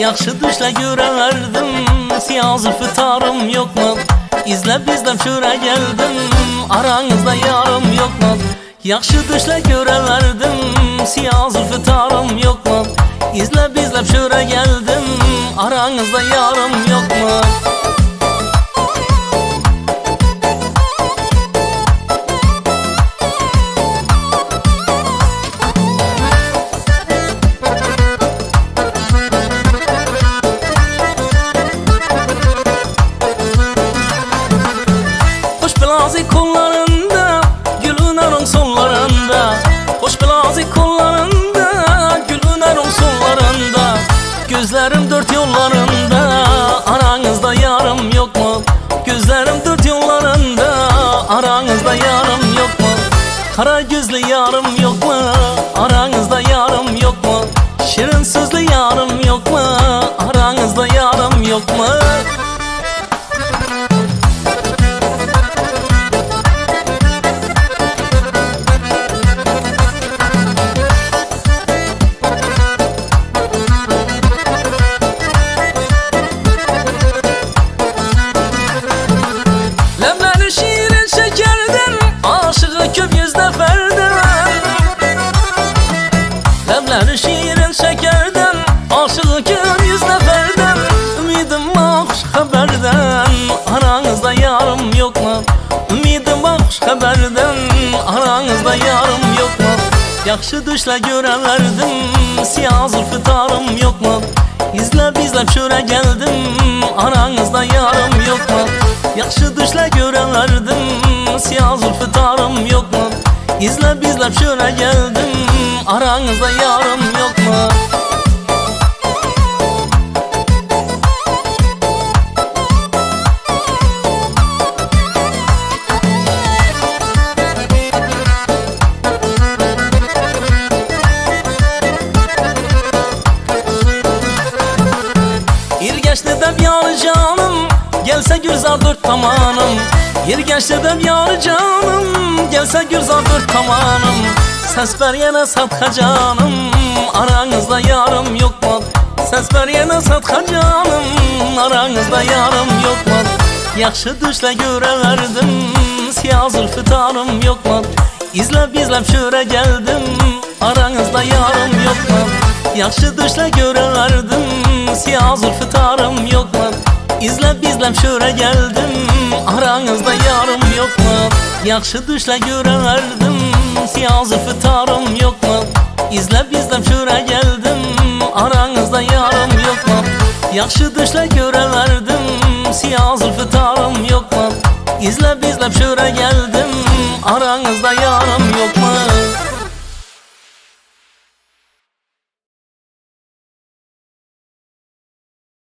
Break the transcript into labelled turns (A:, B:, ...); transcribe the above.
A: Yaxşı düşlə görələrdim, siyah zülfü tarım yokmu? İzləb şöhrə gəldim, aranızda yarım yokmu? Yaxşı düşlə görələrdim, siyah zülfü tarım yokmu? İzləb şöhrə gəldim, aranızda yarım yokmu? Nazik kollarında, gülün arın sollarında. Hoş nazik kollarında, gülün arın sollarında. Gözlerim dört yollarında, aranızda yarım yok mu? Gözlerim dört yollarında, aranızda yarım yok mu? Kara gözlü yarım yok mu? Aranızda yarım yok mu? Şirin sözlü yarım yok mu? Aranızda yarım yok mu? Şirin şekerden, aşığı kör yüz neferden. Ümidim hoş haberden, aranızda yarım yok mu? Ümidim hoş haberden, aranızda yarım yok mu? Yaxşı düşlə görələrdim, siyah zülfü tarım yok mu? İzləb şöhrə gəldim, aranızda yarım yok mu? Yaxşı düşlə görələrdim, siyah zülfü tarım yok mu? İzləb şöhrə gəldim, aranızda yarım yok mu? Yergeçti de yar canım, gelse gürzar dört tamanım. Yergeçti de yar canım, gelse gürzar dört tamanım. Ses ver yine satka canım, aranızda yarım yok mu? Ses ver yine satka canım, aranızda yarım yok mu? Yaxşı düşlə görələrdim, siyah zülfü tarım yok mu? İzləb şöhrə gəldim, aranızda yarım yok mu? Yaxşı düşlə görələrdim, siyah zülfü tarım yok mu? İzləb şöhrə gəldim, aranızda yarım yok mu? Yaxşı düşlə görələrdim, siyah zülfü tarım yok mu? İzləb şöhrə gəldim, aranızda yarım yok mu? Yaxşı düşlə görələrdim, siyah zülfü tarım yok mu? İzləb şöhrə gəldim.